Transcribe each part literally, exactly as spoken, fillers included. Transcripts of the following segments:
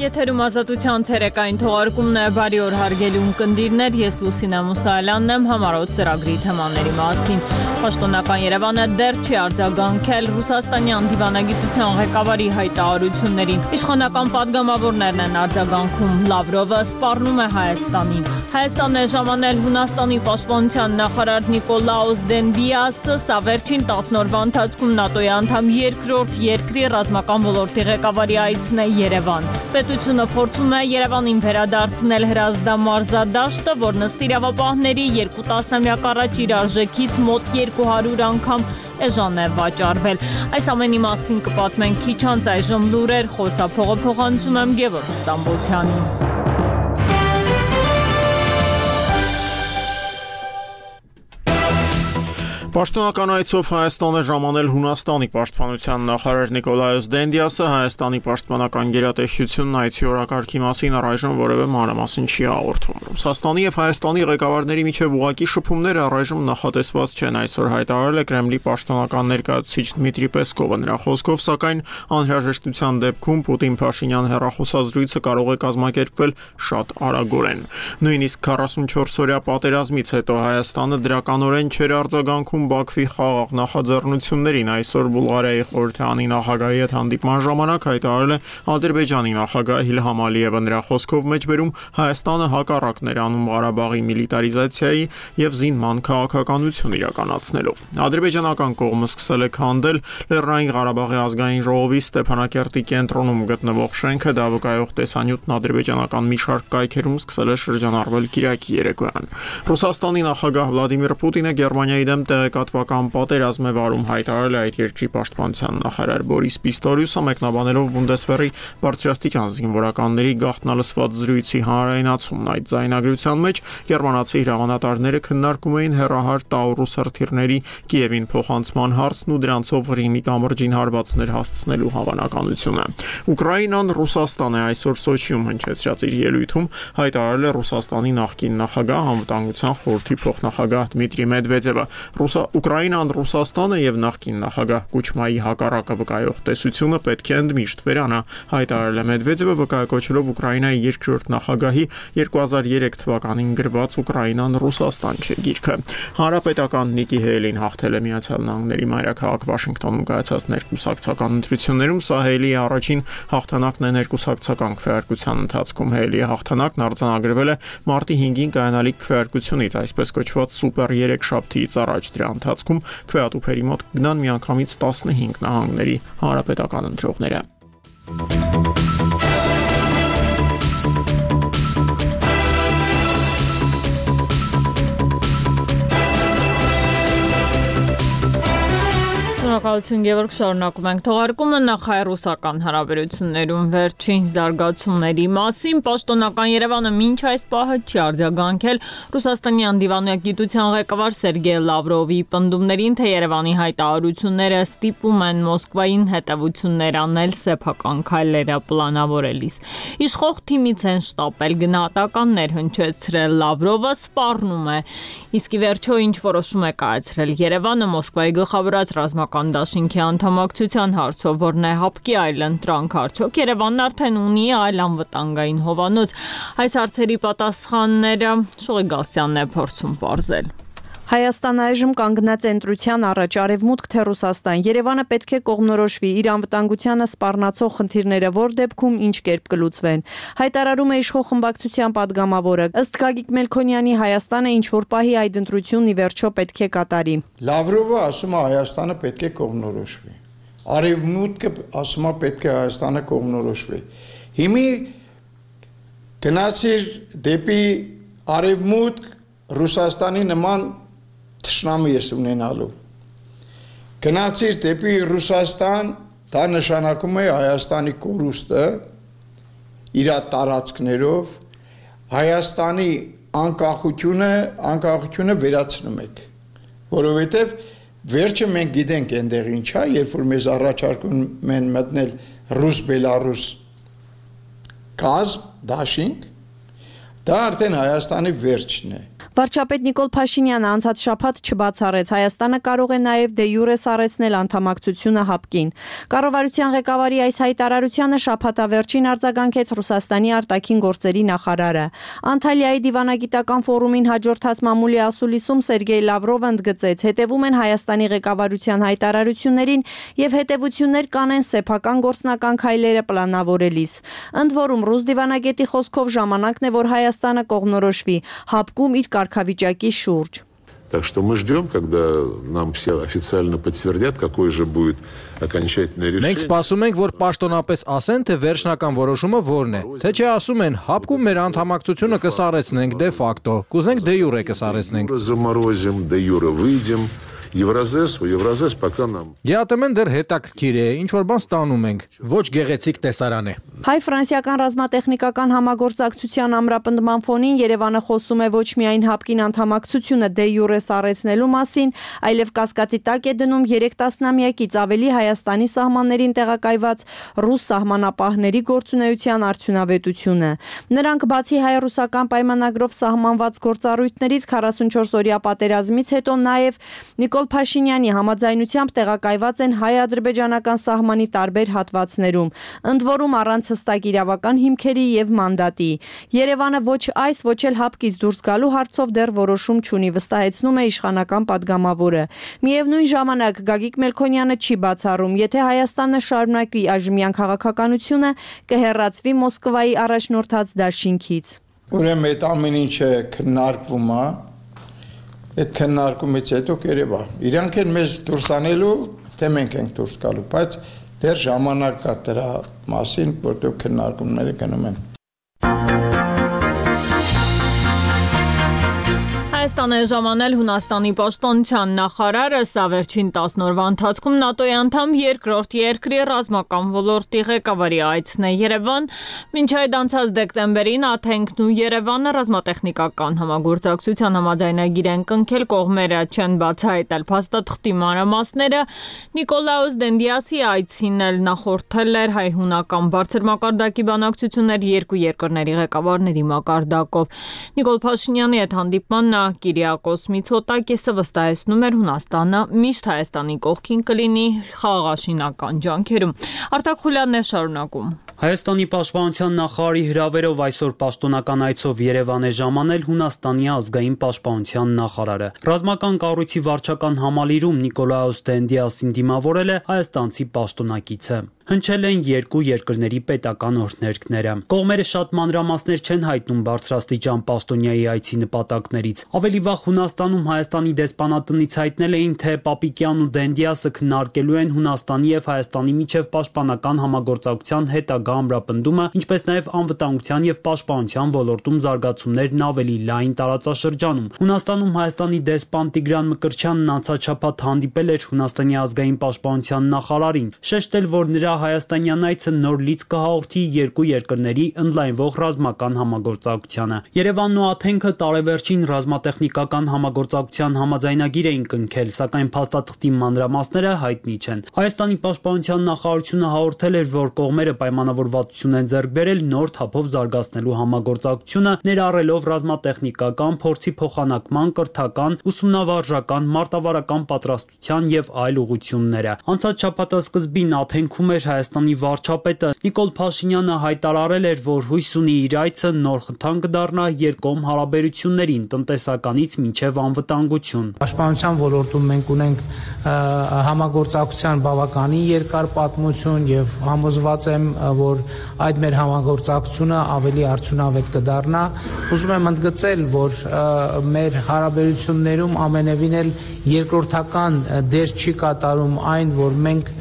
Եթերում ազատության ցերեկային թողարկումն է, բարի օր հարգելի ունկնդիրներ, ես Լուսինե Մուսայելյանն եմ, համառոտ ծրագրի թեմաների մասին։ Պաշտոնական Երևանը դեռ չի արձագանքել Ռուսաստանյան դիվանագիտության ղեկավարի հայտարարություններին։ Իշխանական պատգամավորներն են արձագանքում, Լավրովը սպառնում է Հայաստանին։ Հայաստանն է ժամանել Հունաստանի պաշտպանության նախարար Նիկոլաուս Դենդիասը, սա վերջին տասն օրվա ընթացքում ՆԱՏՕ-ի անդամ երկրորդ երկրի ռազմական ոլորտի ղեկավարի այցն է Երևան։ Պետությունը փորձում է Երևանին վերադարձնել հրազդամարզադաշտը, որն ըստ իրավապահների երկու տասնամյակ առաջ իր արժեքից մոտ երկու հարյուր անգամ էժան է վաճառվել։ Այս ամենի մասին կպատմենք քիչ անց, այժմ լուրեր, խոսափողը փոխանցում եմ Գևորգ Ստամբոլցյանին։ Պաշտոնական այցով Հայաստան է ժամանել Հունաստանի պաշտպանության նախարար Նիկոլաուս Դենդիասը, Հայաստանի պաշտպանական գերատեսչությունն այցի օրակարգի մասին առայժմ որևէ մանրամասն չի հաղորդում։ Ռուսաստանի եւ Հայաստանի ղեկավարների միջև ուղղակի շփումները առայժմ նախատեսված չեն, այսօր հայտարարել է Կրեմլի պաշտոնական ներկայացուցիչ Դմիտրի Պեսկովը։ Նրա խոսքով, սակայն անհրաժեշտության դեպքում Պուտին-Փաշինյան հեռախոսազրույցը կարող է կազմակերպվել շատ արագորեն։ Նույնիսկ քառասունչորս օրյա պատերազմից հետո Հայաստանը դրականորեն չէր արձագանքում Բաքվի խաղաղ նախաձեռնություններին, այսօր Բուլղարիայի խորհրդարանի նախագահի հետ հանդիպման ժամանակ հայտարարել է Ադրբեջանի նախագահ Իլհամ Ալիևը։ Նրա խոսքով մեջբերում Հայաստանը հակառակն էր անում Ղարաբաղի միլիտարիզացիայի եւ զինման քաղաքականություն իրականացնելով։ Ադրբեջանական կողմը սկսել է քանդել Լեռնային Ղարաբաղի ազգային ժողովի Ստեփանակերտի կենտրոնում գտնվող շենքը, դա վկայող տեսանյութն ադրբեջանական մի շարք կայքերում սկսել է շրջանառվել Կիրակի երեկոյան։ Ռուսաստանի նախագահ Վլադիմիր Պուտինը Գերմանիայի դեմ տեղեկատվական պատերազմ է վարում, հայտարարել է այդ երկրի պաշտպանության նախարար Բորիս Պիստորիուսը, մեկնաբանելով Բունդեսվերի բարձրաստիճան զինվորականների գաղտնալսված զրույցի հանրայնացումն։ Այդ ձայնագրության մեջ գերմանացի հրամանատարները քննարկում էին հեռահար Տաուրուս հրթիռների Կիևին փոխանցման հարցն ու դրանցով Ղրիմի կամրջին հարվածներ հասցնելու հավանականությունը։ Ուկրաինան Ռուսաստան է այսօր Սոչիում հնչեցրած իր ելույթում հայտարարել է Ռուսաստանի նախկին նախագահ, անվտանգության խորհրդի փոխնախագահ Դմիտրի Մեդվեդևը։ Ուկրաինան Ռուսաստանը եւ նախկին նախագահ Կուչմայի հակառակը վկայող տեսությունը պետք է ընդմիշտ վերանա, հայտարարել է Մեդվեդևը, վկայակոչելով Ուկրաինայի երկրորդ նախագահի երկու հազար երեք թվականին գրված Ուկրաինան Ռուսաստան չէ գիրքը։ Հանրապետական Նիկի Հեյլին հաղթել է Միացյալ Նահանգների մայրաքաղաք Վաշինգտոնում կայացած ներկուսակցական ընտրություններում, սա Հեյլիի առաջին հաղթանակն է ներկուսակցական քվեարկության ընթացքում։ Հեյլիի հաղթանակն արձանագրվել է մարտի հինգին կայանալիք քվեարկությունից, այսպես կոչված սուպեր երեքշաբթիից առաջ։ Դրա ընթացքում քվեատուփերի մոտ գնան միանգամից տասնհինգ նահանգների հանրապետական ընտրողները։ Շնորհակալություն Գևորգ, շարունակում ենք թողարկումը նախահայ-ռուսական հարաբերություններում վերջին զարգացումների մասին։ Պաշտոնական Երևանը մինչ այս պահը չի արձագանքել Ռուսաստանյան դիվանագիտության ղեկավար Սերգեյ Լավրովի պնդումներին, թե Երևանի հայտարարությունները ստիպում են Մոսկվային հետևություններ անել սեփական քայլերը պլանավորելիս։ Իշխող թիմից են շտապել գնահատականներ հնչեցրել, Լավրովը սպառնում է, իսկ ի վերջո ինչ որոշում է կայացրել Երևանը Մոսկվայի գլխավորած ռազմական դաշինքի անդամակցության հարցով, որն է հապկի այլընտրանք, արդյոք Երևանն արդեն ունի այլ անվտանգային հովանոց։ Այս հարցերի պատասխանները Շողի Գասյանն է փորձում պարզել։ Հայաստանը այժմ կանգնած է ընտրության առաջ, արևմուտք թե Ռուսաստան։ Երևանը պետք է կողմնորոշվի, իր անվտանգությանը սպառնացող խնդիրները որ դեպքում ինչ կերպ կլուծվեն։ Հայտարարում է իշխող խմբակցության падգամավորը։ Ըստ Գագիկ Մելքոնյանի, Հայաստանը ինչ որ պահի այդ ընտրությունն ի վերջո պետք է կատարի։ Լավրովը ասում է Հայաստանը պետք է կողմնորոշվի։ Արևմուտքը ասում է պետք է Հայաստանը կողմնորոշվի։ Հիմի գնացիր դեպի արևմուտք Ռուսաստանի նման Թշնամի ես ունենալու։ Գնացիր դեպի Ռուսաստան, դա նշանակում է Հայաստանի կորուստը իր տարածքներով, Հայաստանի անկախությունը, անկախությունը վերացնում եք, որովհետև վերջը մենք գիտենք այնտեղ ինչ է, երբ որ մեզ առաջարկում են մտնել ռուս-բելարուս կազմ, դաշինք, դա արդեն Հայաստանի վերջն է։ Վարչապետ Նիկոլ Փաշինյանը անցած շաբաթ չբացառեց Հայաստանը կարող է նաև դե յուրե սառեցնել անդամակցությունը ՀԱՊԿ-ին։ Կառավարության ղեկավարի այս հայտարարությանը շաբաթավերջին արձագանքեց Ռուսաստանի արտաքին գործերի նախարարը։ Անտալիայի դիվանագիտական ֆորումին հաջորդած մամուլի ասուլիսում Սերգեյ Լավրովը ընդգծեց. հետևում են Հայաստանի ղեկավարության հայտարարություններին եւ հետեւություններ կանեն սեփական գործնական քայլերը պլանավորելիս։ Ընդ որում ռուս դիվանագետի խոսքով ժամանակն է, որ Հայաստանը կողմնորոշվի ՀԱՊԿ-ում իր կարգավիճակի շուրջ։ Так что мы ждем, когда нам все официально подтвердят, какое же будет окончательное решение. Մենք սպասում ենք, որ պաշտոնապես ասեն, թե վերջնական որոշումը որն է։ Թե չէ ասում են, ՀԱՊԿ-ում մեր անդամակցությունը կսառեցնենք դե ֆակտո, կուզենք դե յուրե կսառեցնենք։ Заморозим, де юре выйдем. Евразես ու Евразես пока нам. ԵԱՏՄ-ն դեռ հետաքրքիր է, ինչ որ բան ստանում ենք։ Ոչ գեղեցիկ տեսարան է։ Հայ-ֆրանսիական ռազմատեխնիկական համագործակցության ամրապնդման ֆոնին Երևանը խոսում է ոչ միայն ՀԱՊԿ-ին անդամակցությունը դե յուրե սառեցնելու մասին, այլև կասկածի տակ է դնում երեք տասնամյակից ավելի Հայաստանի սահմաններին տեղակայված ռուս սահմանապահների գործունեության արդյունավետությունը։ Նրանք բացի հայ-ռուսական պայմանագրով սահմանված գործառույթներից քառասունչորս-օրյա պատերազմից հետո նաև Նիկոլ Փաշինյանի համաձայնությամբ տեղակայված են հայ-ադրբեջանական սահմանի տարբեր հատվածներում, ընդ որում առանց հստակ իրավական հիմքերի եւ մանդատի։ Երևանը ոչ այս, ոչ էլ ՀԱՊԿ-ից դուրս գալու հարցով դեռ որոշում չունի, վստահեցնում է իշխանական падգամավորը։ Միևնույն ժամանակ Գագիկ Մելքոնյանը չի բացառում, եթե Հայաստանը շարունակի այժմյան քաղաքականությունը, կհեռացվի Մոսկվայի առաջնորդած դաշինքից։ Ուրեմն այդ ամեն ինչը քննարկվում է, այդ քննարկումից հետո կերևա։ Իրանք են մեզ դուրս անելու, թե մենք ենք դուրս գալու, բայց դեռ ժամանակ կա դրա մասին, որտեղ քննարկումները գնում են։ Հայաստանը ժամանել Հունաստանի պաշտպանության նախարարը սա վերջին տասն օրվա ընթացքում ՆԱՏՕ-ի անդամ երկրորդ երկրի ռազմական ոլորտի ղեկավարի այցն է Երևան, մինչ այդ անցած դեկտեմբերին Աթենքն ու Երևանը ռազմատեխնիկական համագործակցության համաձայնագիր են կնքել, կողմերը չեն բացահայտել փաստաթղթի մանրամասները, Նիկոլաուս Դենդիասի այցին էլ նախորդել էր հայ-հունական բարձր մակարդակի բանակցություններ երկու երկրների ղեկավարների մակարդակով։ Նիկոլ Փաշինյանի հետ հանդիպման Կիրիակոս Միցոտակիսը վստահեցնում էր Հունաստանը միշտ Հայաստանի կողքին կլինի խաղաղաշինական ջանքերում։ Արտակ Խուլյանն է շարունակում։ Հայաստանի պաշտպանության նախարարի հրավերով այսօր պաշտոնական այցով Երևան է ժամանել Հունաստանի ազգային պաշտպանության նախարարը։ Ռազմական կառույցի վարչական համալիրում Նիկոլաուս Դենդիասին դիմավորել է հայաստանցի պաշտոնակիցը։ Հնչել են երկու երկրների պետական օրհներգները։ Կողմերը շատ մանրամասներ չեն հայտնում բարձրաստիճան պաշտոնյայի այցի նպատակներից։ Ավելի վաղ Հունաստանում Հայաստանի դեսպանատնից հայտնել էին, թե Պապիկյանն ու Դենդիասը քննարկելու են Հունաստանի եւ Հայաստանի միջև պաշտպանական համագործակցության հետագա ամրապնդումը, ինչպես նաեւ անվտանգության եւ պաշտպանության ոլորտում զարգացումներն ավելի լայն տարածաշրջանում։ Հունաստանում Հայաստանի դեսպան Տիգրան Մկրտչյանն անցած շաբաթ հանդիպել էր Հունաստանի ազգային պաշտպանության նախարարին, շեշտել, որ նրա հայաստանյան այցը նոր լիցք կհաղորդի երկու երկրների ընդլայնվող ռազմական համագործակցությանը։ Երևանն ու Աթենքը տարեվերջին ռազմատեխնիկական համագործակցության համաձայնագիր էին կնքել, սակայն փաստաթղթի մանրամասները հայտնի չեն։ Հայաստանի պաշտպանության նախարարությունը հաղորդել էր, որ կողմերը պայմանավորվածություն են ձեռք բերել նոր թափով զարգացնելու համագործակցությունը, ներառելով ռազմատեխնիկական փորձի փոխանակման, կրթական, ուսումնավարժական, մարտավարական պատրաստության եւ այլ ուղղությունները։ Անցած շաբաթասկզբին Աթենքում էր Հայաստանի վարչապետը Նիկոլ Փաշինյանը հայտարարել էր, որ հույս ունի իր այցը նոր խթան կդառնա երկկողմ հարաբերություններին, տնտեսականից մինչև անվտանգություն։ Պաշտպանության ոլորտում մենք ունենք համագործակցության բավականին երկար պատմություն եւ համոզված եմ, որ այդ մեր համագործակցությունը ավելի արդյունավետ կդառնա։ Ուզում եմ ընդգծել, որ մեր հարաբերություններում ամենևին էլ երկրորդական դեր չի կատարում այն, որ մենք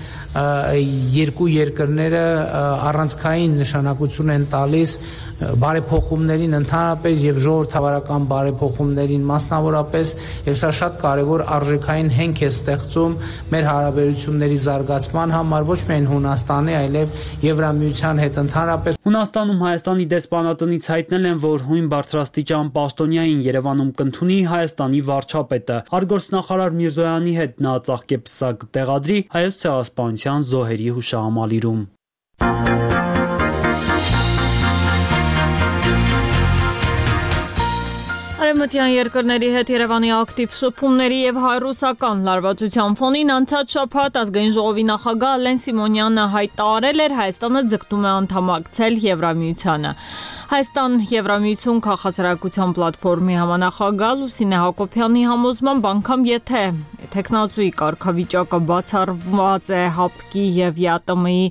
երկու երկրները առանցքային նշանակություն են տալիս բարեփոխումներին ընդհանրապես եւ ժողովրդավարական բարեփոխումներին մասնավորապես, եւ սա շատ կարեւոր արժեքային հենք է ստեղծում մեր հարաբերությունների զարգացման համար ոչ միայն Հունաստանի, այլև Եվրամիության հետ ընդհանրապես։ Հունաստանում Հայաստանի դեսպանատնից հայտնել են, որ հույն բարձրաստիճան պաշտոնյային Երևանում կընդունի Հայաստանի վարչապետը։ Արտգործնախարար Միրզոյանի հետ նա ծաղկեպսակ կտեղադրի Հայոց ցեղասպանության զոհերի հուշահամալիրում։ Արևմտյան երկրների հետ Երևանի ակտիվ շփումների եւ հայ-ռուսական լարվածության ֆոնին անցած շաբաթ ազգային ժողովի նախագահ Ալեն Սիմոնյանը հայտարարել էր Հայաստանը ձգտում է անդամակցել Եվրամիությանը։ Հայաստան Եվրամիություն քաղաքասարակության պլատֆորմի համանախագահ Լուսինե Հակոբյանի համոզմամբ անգամ եթե տեխնացուի կարգավիճակը բացառված է ՀԱՊԿ-ի եւ ԵԱՏՄ-ի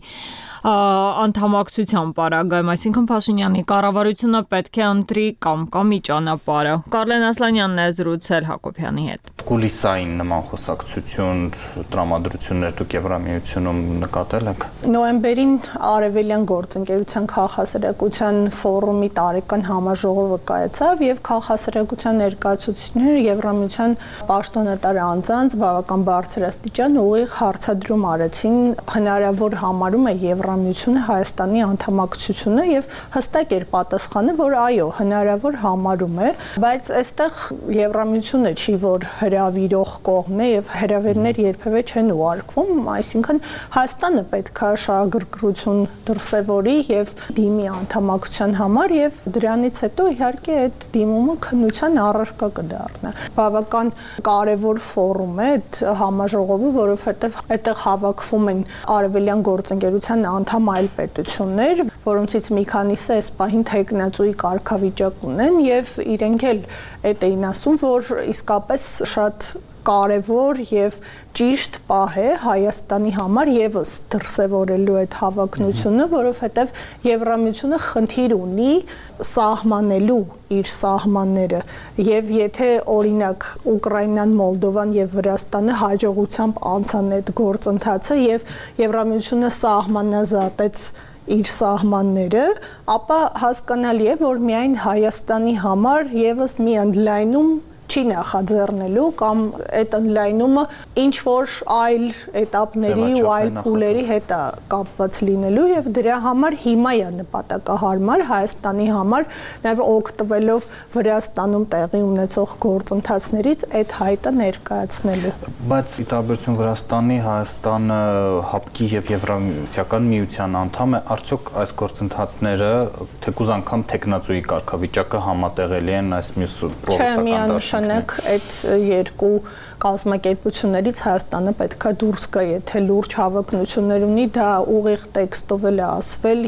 անդամակցության պարագայում, այսինքն Փաշինյանի կառավարությունը պետք է ընտրի կամ կամի ճանապարհը։ Կարլեն Ասլանյանն է զրուցել Հակոբյանի հետ։ Կուլիսային նման խոսակցություն, տրամադրություններ դուք Եվրամիությունում նկատել եք։ Նոյեմբերին Արևելյան գործընկերության քաղաքասարակության ֆորումի տարեկան համաժողովը կայացավ եւ քաղաքասարակության ներկայացուցիչները Եվրամիության պաշտոնատար անձանց բավական բարձրաստիճան ուղիղ հարցադրում արեցին հնարավոր համարում է Եվրամիությունը Հայաստանի անդամակցությունը եւ հստակ էր պատասխանը, որ այո, հնարավոր համարում է, բայց այստեղ Եվրամիությունը չի, որ հրավիրող կողմն է եւ հրավերներ երբևէ չեն ուղարկվում, այսինքն Հայաստանը պետք է շահագրգռություն դրսևորի եւ դիմի անդամակցության համար եւ դրանից հետո իհարկե այդ դիմումը քննության առարկա կդառնա։ Բավական կարեւոր ֆորում է այդ համաժողովը, որովհետեւ այդտեղ հավաքվում են Արևելյան գործընկերության անդամ այլ պետություններ, որոնցից մի քանիսը այս պահին տեխնացուի կարգավիճակ ունեն եւ իրենք էլ այդ էին ասում, որ իսկապես շատ կարևոր եւ ճիշտ պահ է Հայաստանի համար եւս դրսևորելու այդ հավակնությունը, որովհետեւ Եվրամիությունը խնդիր ունի սահմանելու իր սահմանները եւ եթե օրինակ Ուկրաինան, Մոլդովան եւ Վրաստանը հաջողությամբ անցան այդ գործընթացը եւ Եվրամիությունը սահմանազատեց իր սահմանները, ապա հասկանալի է, որ միայն Հայաստանի համար եւս մի ընդլայնում չի նախաձեռնելու կամ այդ ընդլայնումը ինչ որ այլ էտապների ու այլ փուլերի հետ է կապված լինելու եւ դրա համար հիմա է նպատակահարմար Հայաստանի համար նաեւ օգտվելով Վրաստանում տեղի ունեցող գործընթացներից այդ հայտը ներկայացնելու։ Բայց ի տարբերություն Վրաստանի, Հայաստանը ՀԱՊԿ-ի եւ Եվրամիության միության անդամ է, արդյոք այս գործընթացները թեկուզ անգամ տեխնացուի կարգավիճակը համատեղելի են այս մյուս պրոֆեսիոնալ Նակ այդ երկու կազմակերպություններից Հայաստանը պետք է դուրս գա, եթե լուրջ հավակնություններ ունի, դա ուղիղ տեքստով էլ է ասվել։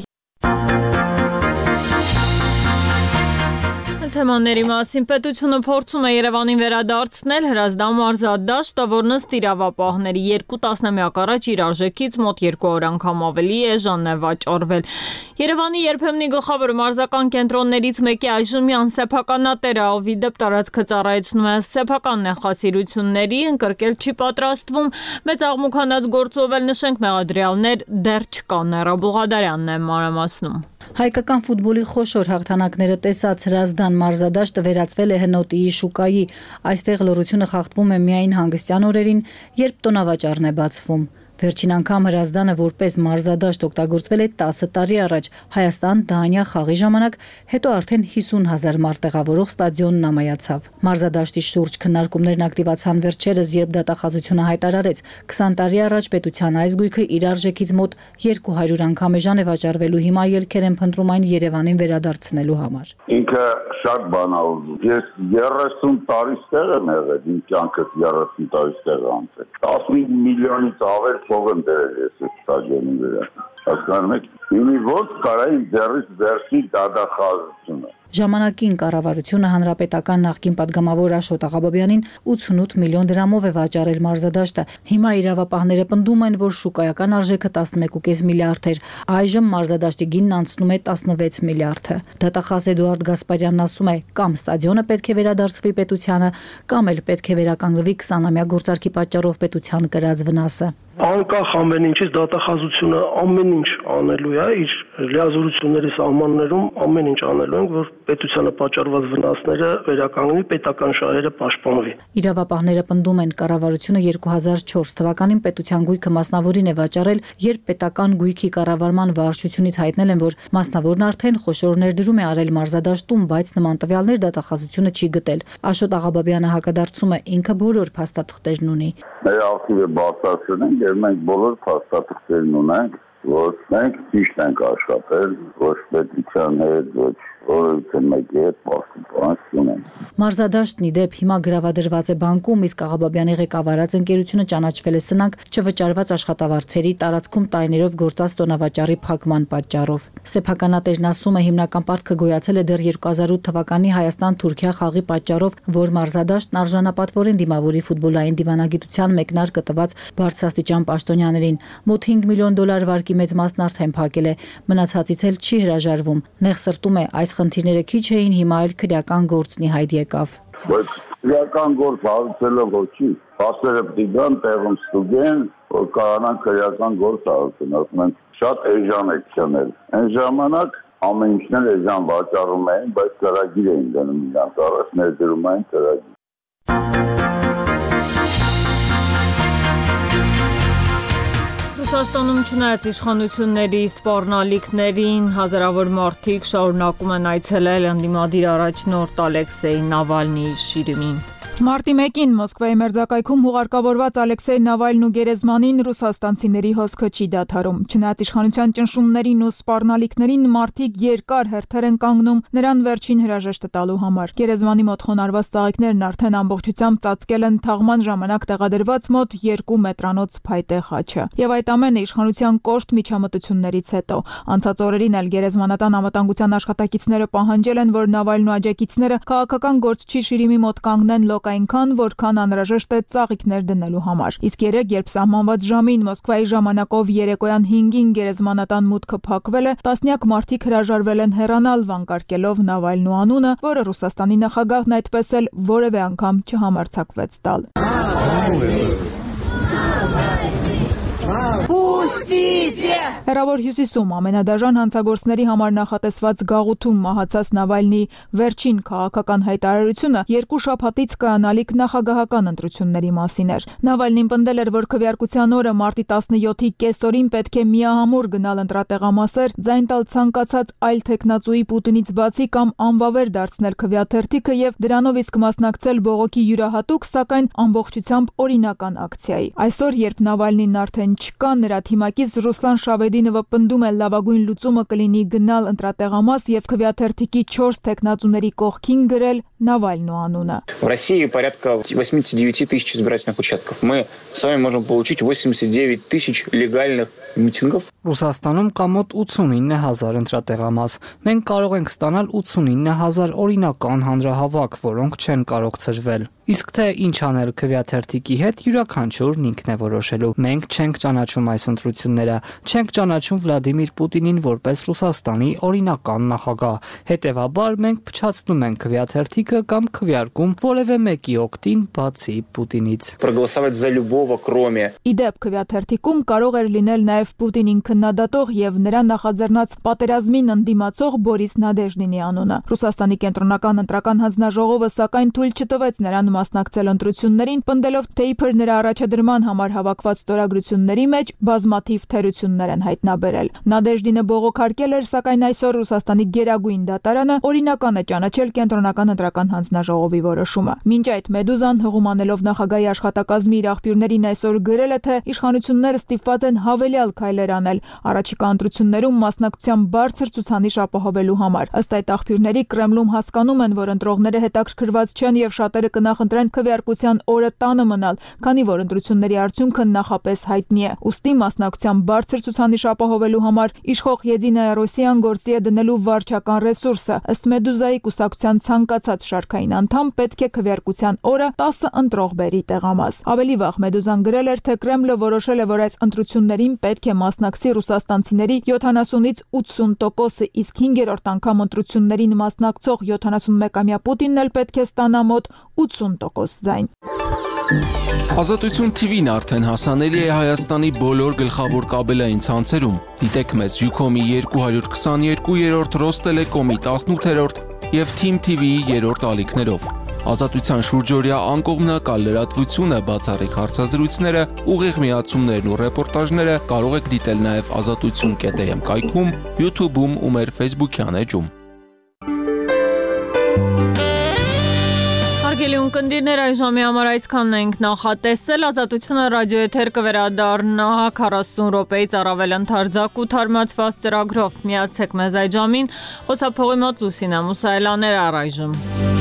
Թեմաների մասին պետությունը փորձում է Երևանին վերադարձնել Հրազդան մարզադաշտը, որն ըստ իրավապահների երկու տասնամյակ առաջ իր արժեքից մոտ երկու օր անգամ ավելի էժան է վաճառվել։ Երևանի երբեմնի գլխավոր մարզական կենտրոններից մեկի այժմյան սեփականատերը Ավիդեպ տարածքը ծառայեցնում է սեփական նախասիրությունների, ընկրկել չի պատրաստվում, մեծ աղմուկ գործով էլ նշենք մեղադրյալներ դեռ չկան, Ներա Բուղադարյանն է մանրամասնում։ Հայկական ֆուտբոլի խոշոր հաղթանակները տեսած Հրազդան մարզադաշտը վերածվել է հնոտիի շուկայի։ Այստեղ լռությունը խախտվում է միայն հանգստյան օրերին, երբ տոնավաճառն է բացվում։ Վերջին անգամ Հրազդանը որպես մարզադաշտ օգտագործվել է տասը տարի առաջ Հայաստան-Դանիա խաղի ժամանակ, հետո արդեն հիսուն հազար մարդ տեղավորող ստադիոնն ամայացավ։ Մարզադաշտի շուրջ քննարկումներն ակտիվացան վերջերս, երբ դատախազությունը հայտարարեց քսան տարի առաջ պետության այս գույքը իր արժեքից մոտ երկու հարյուր անգամ էժան է վաճառվելու, հիմա ելքեր են փնտրում այն Երևանին վերադարձնելու համար։ Ինքը շատ բանալ։ Ես երեսուն տարի ստեղ եմ եղել, իմ կյանքս երեսուն տարի ստեղ անցել։ տասնհինգ միլիոնից ավել փող եմ դրել ես այդ ստադիոնի վրա։ Հասկանում եք, ինի ոնց կարա իմ ձեռից վերցնի դատախազությունը։ Ժամանակին կառավարությունը հանրապետական նախկին падգամավոր Աշոտ Աղաբաբյանին ութսունութ միլիոն դրամով է վաճառել մարզադաշտը։ Հիմա իրավապահները պնդում են, որ շուկայական արժեքը տասնմեկ կես միլիարդ էր։ Այժմ մարզադաշտի գինն անցնում է տասնվեց միլիարդը։ Դատախազ Էդուարդ Գասպարյանն ասում է, կամ ստադիոնը պետք է վերադարձվի պետությանը, կամ էլ պետք է վերականգնվի քսանամյա գործարքի պատճառով պետության կրած վնասը։ Անկախ ամեն ինչից դատախազությունը ամեն ինչ անելու է, իր լիազորությունների սահմաններում ամեն ինչ անելու են, որ պետությանը պատճառված վնասները վերականգնվի, պետական շահերը պաշտպանվի։ Իրավապահները պնդում են, կառավարությունը երկու հազար չորս թվականին պետության գույքը մասնավորին է վաճառել, երբ պետական գույքի կառավարման վարչությունից հայտնել են, որ մասնավորն արդեն խոշոր ներդրում է արել մարզադաշտում, բայց նման տվյալներ դատախազությունը չի գտել։ Աշոտ Աղաբաբյանը հակադարձում է, ինքը բոլոր փաստաթղթերն ունի։ Մեր ակտիվը բացասում եւ մենք բոլոր փաստաթղթերն ունենք, որ մենք ճիշտ ենք աշխատել, ոչ պետության հետ, ոչ որը մեկի հետ պաշտպանություն ունեն։ Մարզադաշտն ի դեպ հիմա գրավադրված է բանկում, իսկ Աղաբաբյանի ղեկավարած ընկերությունը ճանաչվել է սնանկ չվճարված աշխատավարձերի տարածքում տարիներով գործած տոնավաճառի փակման պատճառով։ Սեփականատերն ասում է, հիմնական պարտքը գոյացել է դեռ երկու հազար ութ թվականի Հայաստան-Թուրքիա խաղի պատճառով, որ մարզադաշտն արժանապատվորեն դիմավորի ֆուտբոլային դիվանագիտության մեկնարկը տված բարձրաստիճան պաշտոնյաներին։ Մոտ հինգ միլիոն դոլար վարկի մեծ մասն արդեն փակել է, մնացածից էլ չի հրաժարվում։ Նեղ սրտում է, այս խնդիրները քիչ էին, հիմա էլ քրեական գործնի հայտ եկավ։ Բայց քրեական գործ հարցելը ոչի, հասերը պիտի գան տեղում ստուգեն, որ կարողանան քրեական գործ հարցնել, ասում են շատ էժան եք չնել։ Այն ժամանակ ամեն ինչն էլ էժան վաճառում էին, բայց ծրագիր էին դնում իրանք, առաջ ներդրում էին ծրագիր։ Ռուսաստանում չնայած իշխանությունների սպառնալիքներին հազարավոր մարդիկ շարունակում են այցելել ընդդիմադիր առաջնորդ Ալեքսեյ Նավալնիի շիրիմին։ Մարտի մեկին Մոսկվայի մերձակայքում հուղարկավորված Ալեքսեյ Նավալնու գերեզմանին ռուսաստանցիների հոսքը չի դադարում։ Չնայած իշխանության ճնշումներին ու սպառնալիքներին մարդիկ երկար հերթեր են կանգնում նրան վերջին հրաժեշտը տալու համար։ Գերեզմանի մոտ խոնարհված ծաղիկներն արդեն ամբողջությամբ ծածկել են թաղման ժամանակ տեղադրված մոտ երկու մետրանոց փայտե խաչը։ Եվ այդ ամենը իշխանության կոշտ միջամտություններից հետո։ Անցած օրերին էլ գերեզմանատան անվտանգության աշխատակիցները պահանջել են, որ Նավալնու աջակիցները քաղաքական գործչի շիրիմի մոտ կանգնեն այնքան, որքան անհրաժեշտ է ծաղիկներ դնելու համար։ Իսկ երեկ, երբ սահմանված ժամին Մոսկվայի ժամանակով երեկոյան հինգին գերեզմանատան մուտքը փակվել է, տասնյակ մարդիկ հրաժարվել են հեռանալ, վանկարկելով Նավալնու անունը, որը Ռուսաստանի նախագահն այդպես էլ որևէ անգամ չհամարձակվեց տալ։ Հեռավոր հյուսիսում ամենադաժան հանցագործների համար նախատեսված գաղութում մահացած Նավալնի վերջին քաղաքական հայտարարությունը երկու շաբաթից կայանալիք նախագահական ընտրությունների մասին էր։ Նավալնին պնդել էր, որ քվեարկության օրը մարտի տասնյոթի կեսօրին պետք է միահամուռ գնալ ընտրատեղամասեր, ձայն տալ ցանկացած այլ տեխնացուի Պուտինից բացի կամ անվավեր դարձնել քվեաթերթիկը եւ դրանով իսկ մասնակցել բողոքի յուրահատուկ, սակայն ամբողջությամբ օրինական ակցիայի։ Այսօր, երբ Նավալնին արդեն չկա, նրա թիմակից Ռուսլան Շավեդինովը պնդում է լավագույն луծումը կլինի գնալ ընտրատեղամաս եւ քվեաթերթիկի չորս տեխնացուների կողքին գրել Նավալնու անունը։ В России порядка восемьдесят девять тысяч избирательных участков. Мы с вами можем получить восемьдесят девять тысяч легальных միտինգով։ Ռուսաստանում կա մոտ ութսունինը հազար ընտրատեղամաս։ Մենք կարող ենք ստանալ ութսունինը հազար օրինական հանրահավաք, որոնք չեն կարող ծրվել։ Իսկ թե ինչ անել քվեաթերթիկի հետ, յուրաքանչյուրն ինքն է որոշելու։ Մենք չենք ճանաչում այս ընտրությունները, չենք ճանաչում Վլադիմիր Պուտինին որպես Ռուսաստանի օրինական նախագահ։ Հետևաբար մենք փչացնում ենք քվեաթերթիկը կամ քվեարկում որևէ մեկի օգտին, բացի Պուտինից։ Проголосовать за любого, кроме։ Իդեպ քվեաթերթիկում կարող էր լինել նաև Պուտինին քննադատող եւ նրա նախաձեռնած պատերազմին ընդդիմացող Բորիս Նադեժդինի անունը։ Ռուսաստանի կենտրոնական ընտրական հանձնաժողովը սակայն թույլ չտվեց նրան մասնակցել ընտրություններին, պնդելով, թե իբր նրա առաջադրման համար հավաքված ստորագրությունների մեջ բազմաթիվ թերություններ են հայտնաբերել։ Նադեժդինը բողոքարկել էր, սակայն այսօր Ռուսաստանի գերագույն դատարանը օրինական է ճանաչել կենտրոնական ընտրական հանձնաժողովի որոշումը։ Մինչ այդ Մեդուզան հղում անելով նախագահի աշխատակազմի իր աղբյուրներին այսօր գրել է, թե իշխանությունները ստիպված են հավելյալ քայլեր անել առաջիկա ընտրություններում մասնակցության բարձր ցուցանիշ ապահովելու համար։ Ըստ այդ աղբյուրների Կրեմլում հասկանում են, որ ընտրողները հետաքրքրված չեն եւ շատերը կնախընտրեն քվեարկության օրը տանը մնալ, քանի որ ընտրությունների արդյունքը նախապես հայտնի է։ Ուստի մասնակցության բարձր ցուցանիշ ապահովելու համար իշխող Եդինայա Ռոսիան գործի է դնելու վարչական ռեսուրսը։ Ըստ Մեդուզայի կուսակցության ցանկացած շարքային անդամ պետք է քվեարկության օրը տասը ընտրող բերի տեղամաս։ Ավելի վաղ Մեդուզան գրել էր, թե Կրեմլը որոշել է, որ այս ընտրություններին պետք է մասնակցի ռուսաստանցիների յոթանասունից ութսուն տոկոսը, իսկ հինգերորդ անգամ ընտրություններին մասնակցող յոթանասունմեկամյա Պուտինն էլ պետք է ստանա մոտ ութսուն տոկոս ձայն։ Ազատություն T V-ն արդեն հասանելի է Հայաստանի բոլոր գլխավոր կաբելային ցանցերում։ Դիտեք մեզ Յուքոմի երկու հարյուր քսաներկու, Ռոստելեկոմի տասնութերորդ եւ Թիմ T V-ի երրորդ ալիքներով։ Ազատության շուրջօրյա անկողմնակալ լրատվությունը, բացառիկ հարցազրույցները, ուղիղ միացումներն ու ռեպորտաժները կարող եք դիտել նաև ազատություն կետ am կայքում, YouTube-ում ու մեր Facebook-յան էջում։ Հարգելի ունկնդիրներ, այժմի համար այսքանն ենք նախատեսել։ Ազատությունը ռադիոեթեր կվերադառնա քառասուն րոպեից առավել ընդարձակ ու թարմացված ծրագրով։ Միացեք մեզ այդ ժամին։ Խոսափողի մոտ Լուսինա Մուսայելաներ առայժմ։